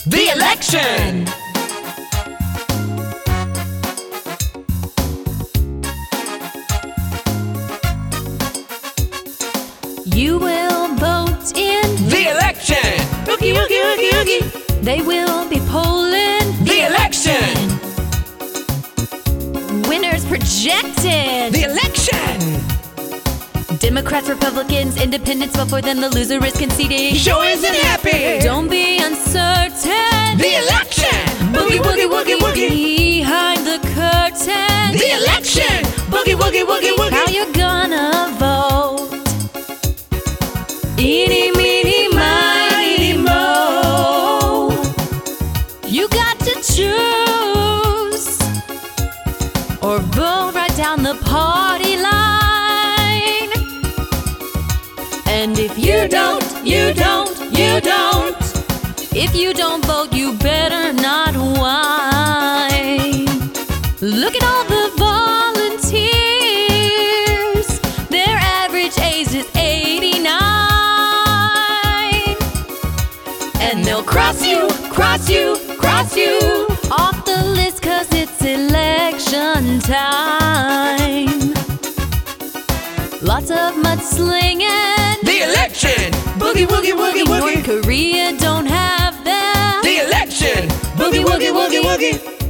The election! You will vote in The election! Woogie, woogie, woogie, woogie! They will be polling The election! winners projected. The election! Democrats, Republicans, independents, vote for them. The loser is conceding. Sure isn't happy! Don't be uncertain. The election! Boogie, woogie, woogie, woogie! Behind the curtain. The election! Boogie, woogie, woogie, woogie! How you gonna vote? Eeny, meeny, miny, mo. You got to choose or vote right down the party line. And if you don't, you don't, you don't. If you don't vote, you better not whine. Look at all the volunteers. Their average age is 89. And they'll cross you, cross you, cross you off the list 'cause it's election time. Lots of mudslinging. The election! Boogie, woogie, woogie, North woogie! Korea don't have them. The election! Boogie, woogie, woogie, woogie!